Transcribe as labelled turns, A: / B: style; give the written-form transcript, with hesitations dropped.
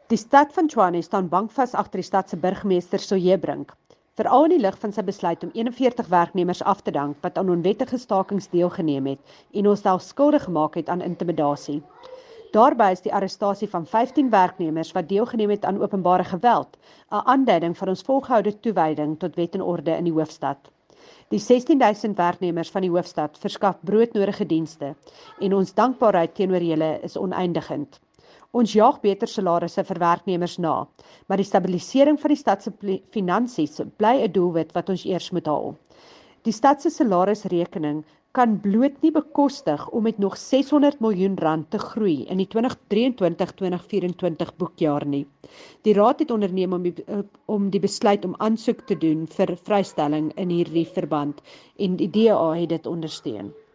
A: Die stad van Tshwane staan bankvas agter die stad se burgemeester Soyebrink, veral in die lig van sy besluit om 41 werknemers af te dank wat aan onwettige stakings deelgeneem het en homself skuldig gemaak het aan intimidasie. Daarbey is die arrestasie van 15 werknemers wat deelgeneem het aan openbare geweld, 'n aanduiding van ons volgehoude toewyding tot wet en orde in die hoofstad. Die 16.000 werknemers van die hoofstad verskaf broodnodige dienste en ons dankbaarheid teenoor julle is oneindigend. Ons jaag beter salarisse vir werknemers na, maar die stabilisering van die stad se finansies bly 'n doelwit wat ons eers moet haal. Die stad se salarisrekening kan bloot nie bekostig om met nog 600 miljoen rand te groei in die 2023-2024 boekjaar nie. Die raad het onderneem om die besluit om aansoek te doen vir vrystelling in hierdie verband en die DA het dit ondersteun.